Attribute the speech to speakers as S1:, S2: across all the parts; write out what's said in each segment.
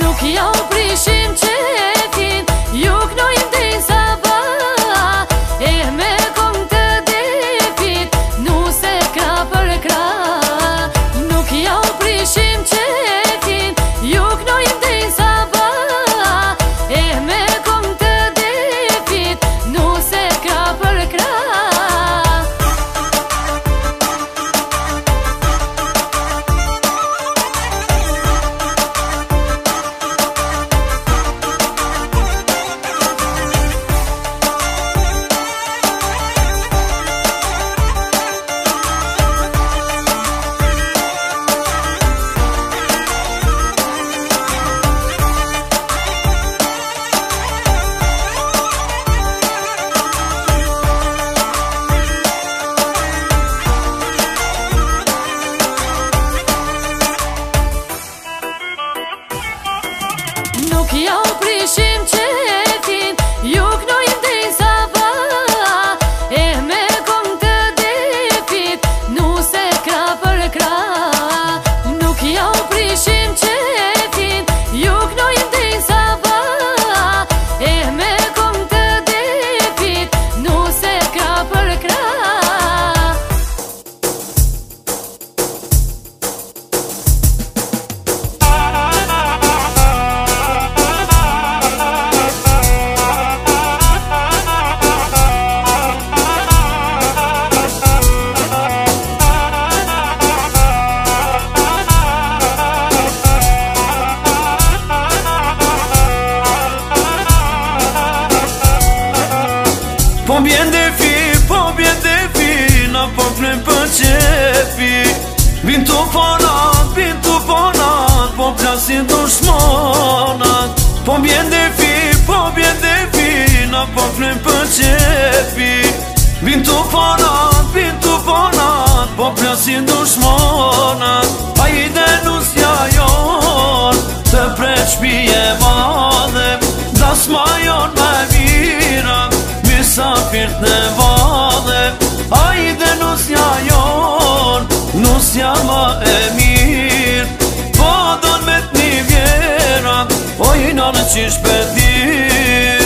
S1: Nuk ja u prishim qefin, ju knojim din sabah. E me kong të defit, nuk se kra për kra. Nuk ja u prishim qefin, ju knojim din sabah. E me kong të defit, nuk se kra për kra. Nuk ja u prishim qefin, ju knojim din sabah. E me kong të defit, nuk se kra për kra. Nuk ja u prishim qefin, ju knojim din sabah. E me kong të defit, nuk se kra për kra.
S2: Po bjen defi, na po flen për qefi. Bin të ponat, po plasin dushmonat. Po bjen defi, na po flen për qefi. Bin të ponat, po plasin dushmonat. Hajde nusja jon, të pret shpije madhe. Das ma jon me mira, misafirt në vadhe. Hajde nusja jon, nusja ma e mirë. Po don me t'ni vjera, oj nanë qish petir.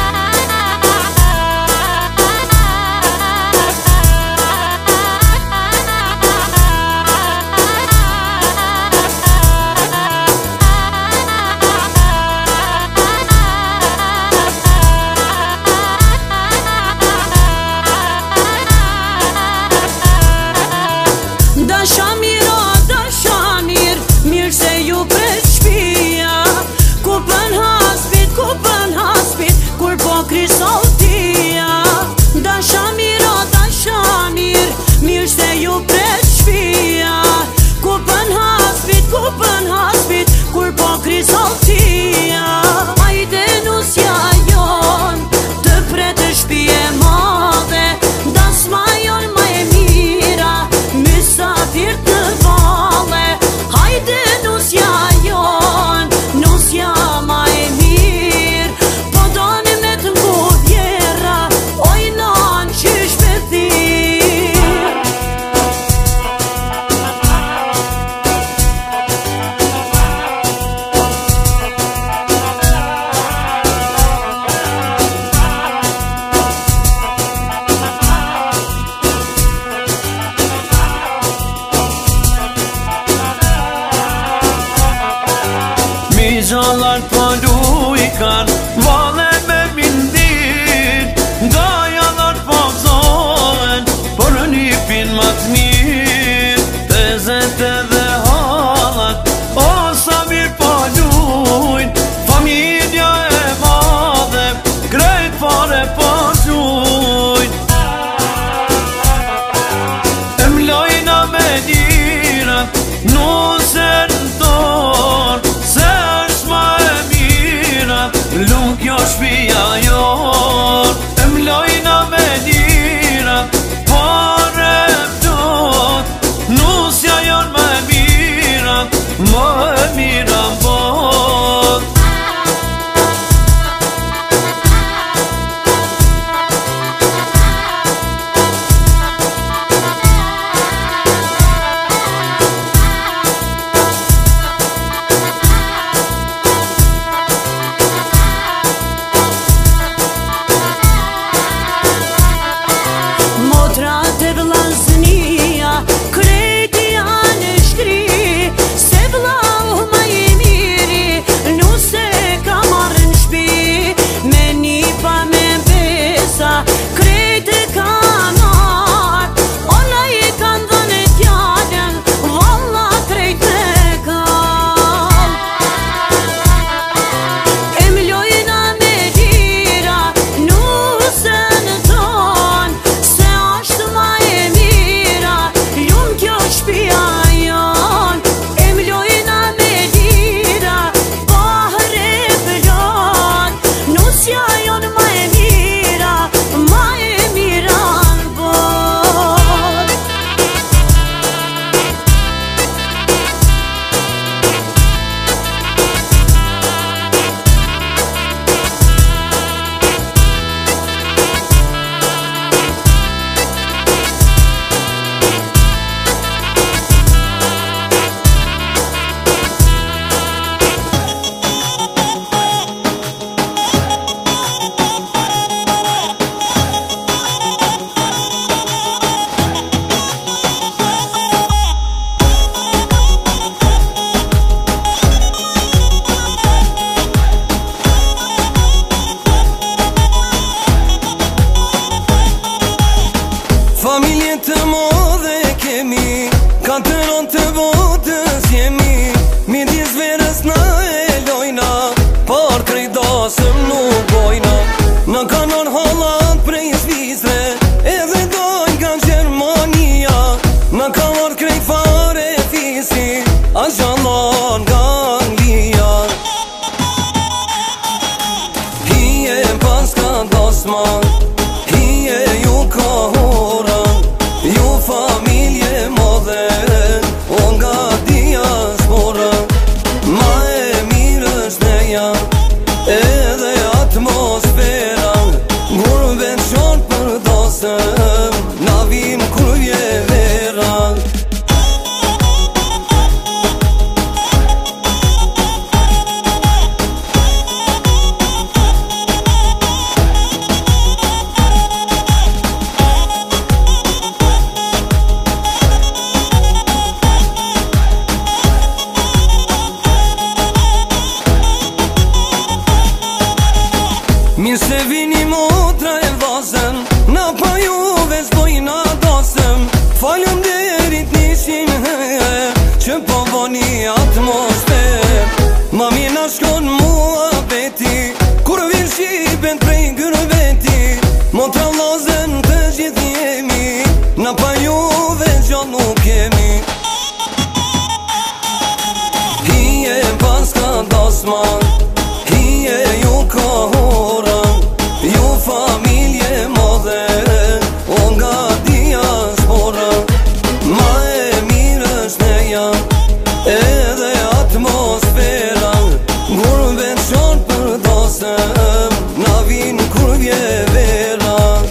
S3: Mirë se ju pret shpia, ku pën haspit, kur po krisoltia. Dasha mirë, mirë se ju pret shpia, ku pën haspit, kur po krisoltia. Hajde nusja jon, të pret shpije madhe. Dasma jon ma e mira, mysafir të valle. Hajde nusja jon, nusja ma e mirë. Po doni me të ngu vjera, oj nan qish petir.
S2: Mi gjallar po lujkan, vale me mindit. Nga jallar po zohen, por një pin ma t'mir. Tezet edhe halat, o sa mir po lujn. Familja e madhe, krejt fare po lujn. E mlojna me lirat, nusen ton. Lung kjo shpia jon, e mlojna me lirat, pare plot. Nusja jon më e mira,
S4: Osman, hije ju ka horan, ju familje madhe, o nga diaspora. Ma e mirë është neja, edhe atmosfera, gurve në qonë për dosëm, na vinë kur vje vera.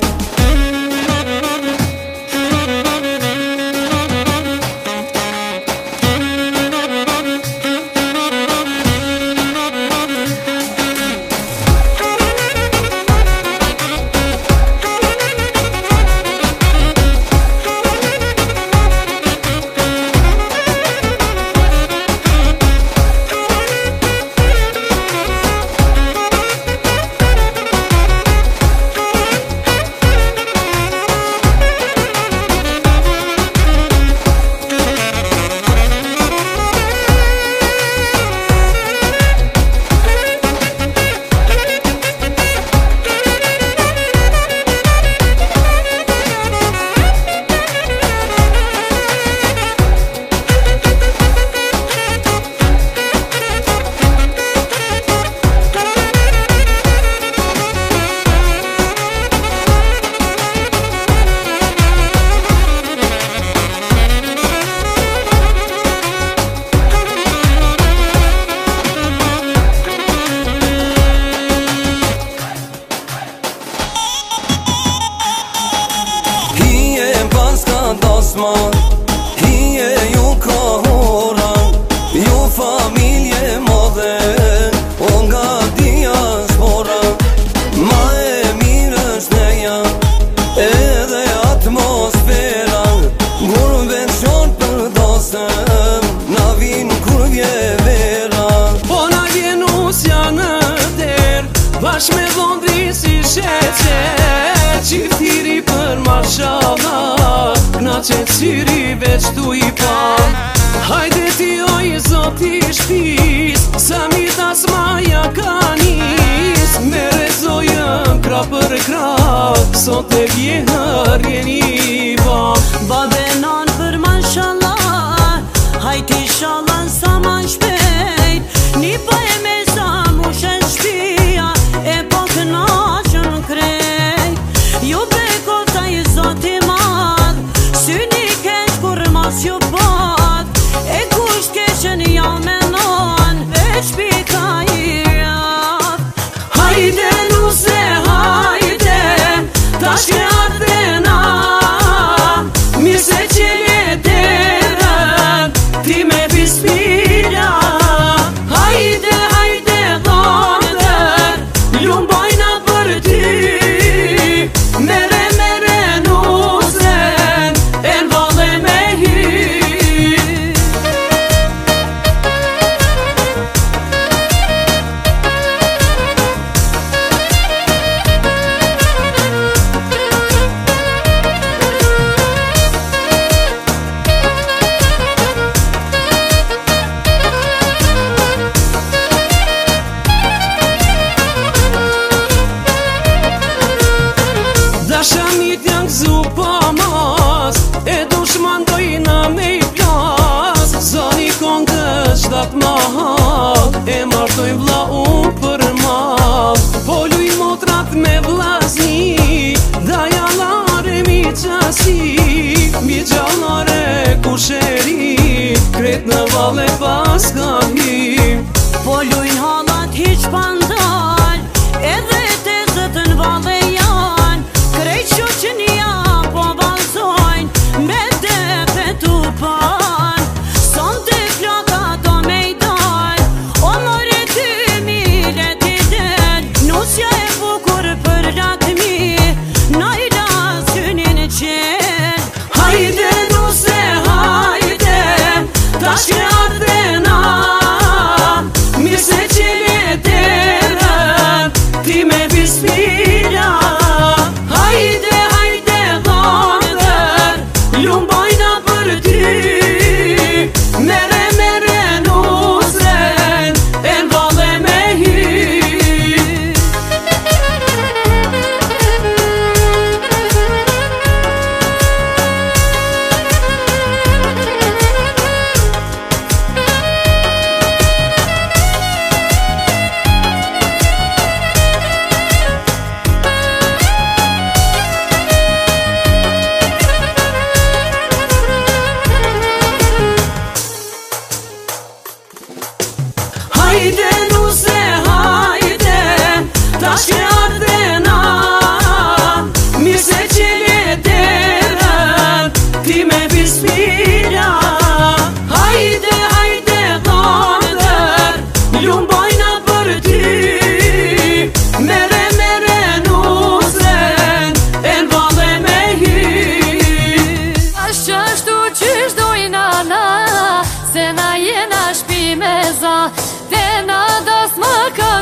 S4: Osman, hije ju ka horan, ju familje madhe, o nga diaspora. Ma e mirë është neja, edhe atmosfera, gurve në qonë për dosëm, na vinë kur vje vera.
S2: Po na vjen usja në der, bash me dhondri si sheqer, qiftiri për marshallah, na qetë syri veç tu i pan. Hajde ti oj zoti shpis, sa mi tas maja kanis, me rezojëm kra për kra, sot e vjehër jeni ban.
S3: Babenon për mashallah, hajti shallan sa ma shpejt, një pa e me sa mushen shpia, e po kënaqën krejt. Ju bekota i zoti madh, syni keq kur mas ju pat, e kusht keqen ja menon, veç pika i rap.
S2: Hajde nuse hajde, tash ke ardhe na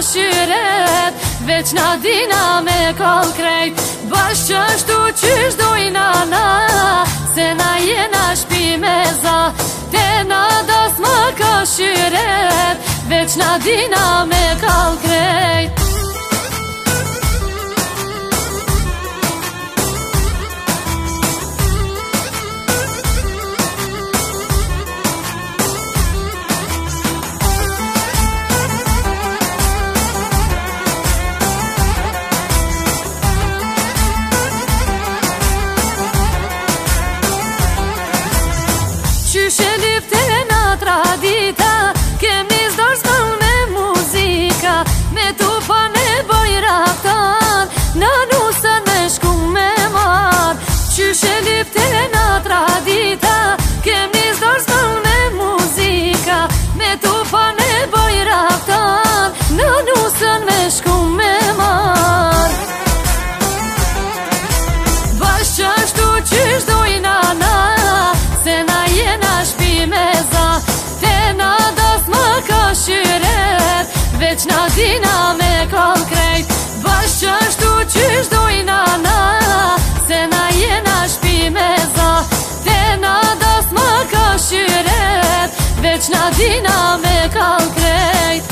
S1: shyret, veç na dina me kall krejt. Bashkë qashtu qysh dojna na, se na jena shpi me za. Te na das më ka shyret, veç na dina me kall krejt. Qyshe liftena tradita, kem një zdorë me muzika, me tupa me bojraktan, në nusën me shku me mar. Qyshe liftena tradita, kem një zdorë me muzika, me tupa me bojraktan, në nusën me shku me mar. Bashkë qashtu qysh dojna na, se na jena shpi me za. Te na das më ka shyret, veç na dina me kall krejt. Bashkë qashtu qysh dojna na, se na jena shpi me za. Te na das më ka shyret, veç na dina me kall krejt.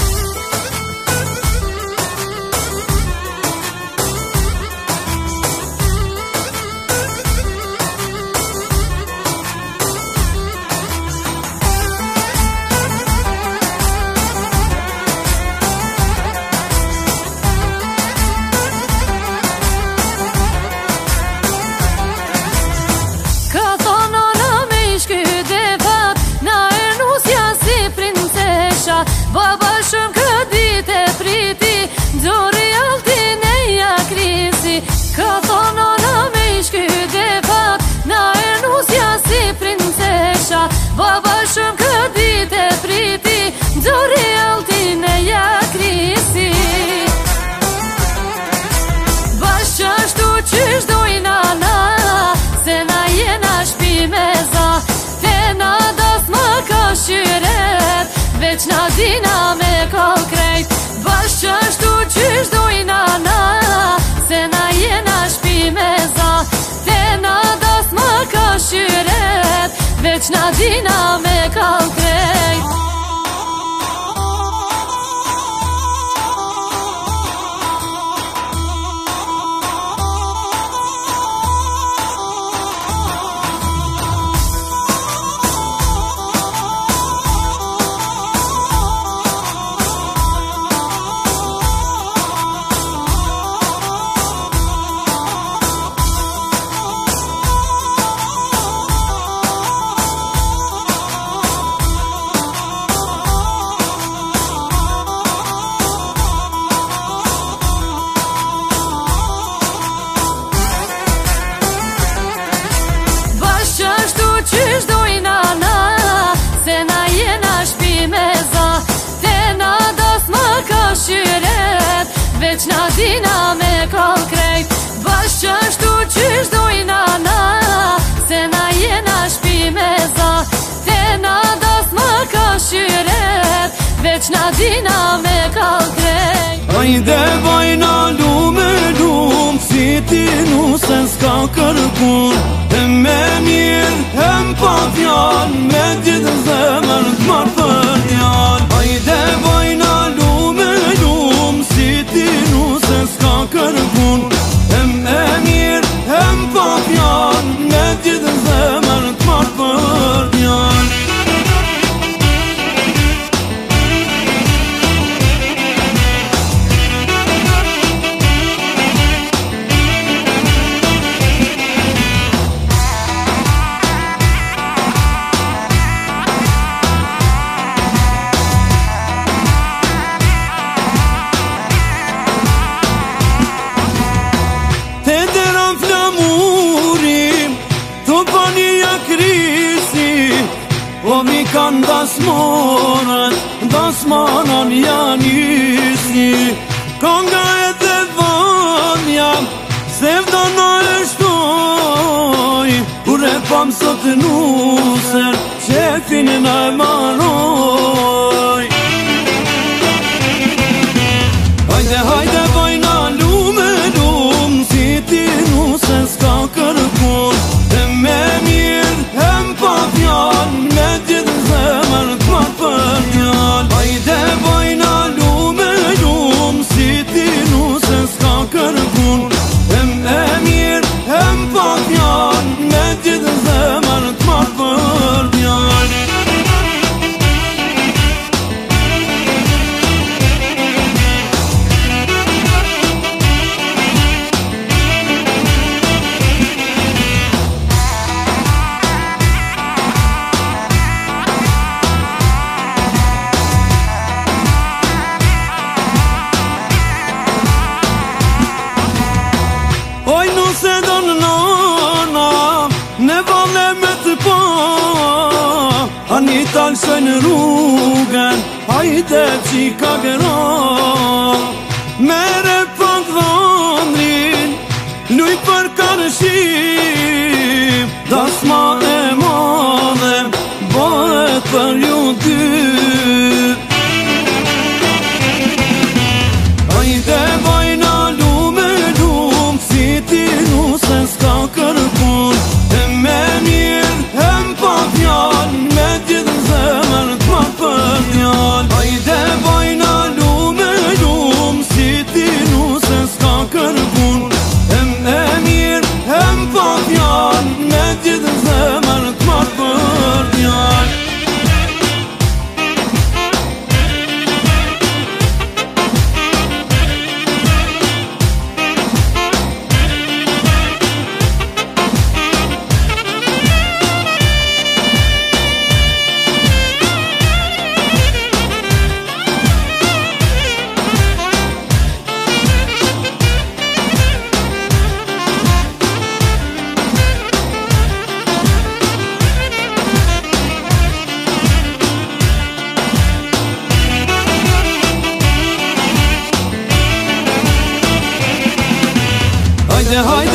S1: Baba shumë këtë dit e priti, dzori altin e ja krisi. Ka thono në me ishky defat, na ernusja si princesha. Baba shumë këtë dit e priti, dzori altin e ja krisi. Bashkë qashtu qysh dojna na, se na jena shpi me za. Te na das më ka shyret, veç na dina me kall krejt. Bashkë qashtu qysh dojna na, se na jena shpi me za. Te na das më ka shyret, veç na dina me kall krejt. Qysh dojna na, se na jena shpi me za. Te na das më ka shyret, veç na dina me kall krejt. Bashkë qashtu qysh dojna na, se na jena shpi me za. Te na das më ka shyret, veç na dina me kall krejt.
S2: Hajde vajna lume lum, si ti nuse s'ka kërkun. Me mirë, hem pa fjall, me gjithë zemër t'marë për njall. Hajde vajna lume lum, si ti nuse s'ka kërkun. Me mirë, hem pa fjall, me gjithë zemër t'marë për njall. Kan dasmanan janisi, konga e të vanja, sevdana e shtoj, kur e pam sot nuser, qefin e na e maroj. dalsoj në rrugën, hajde qika gëra. Mere pak dhëndrin, luj për karëshim, dasma e madhe, bëhet për ju dy. Hajde bajna lume lumë, si ti nuse s'ka kërkun, e me mirë, e m'pa fjallë, me gjithë zemër t'ma për fjallë. Hajde bajna lume lumë, si ti nuse s'ka kërkun, e me mirë, e m'pa fjallë, me gjithë zemër t'ma për fjallë. Hajde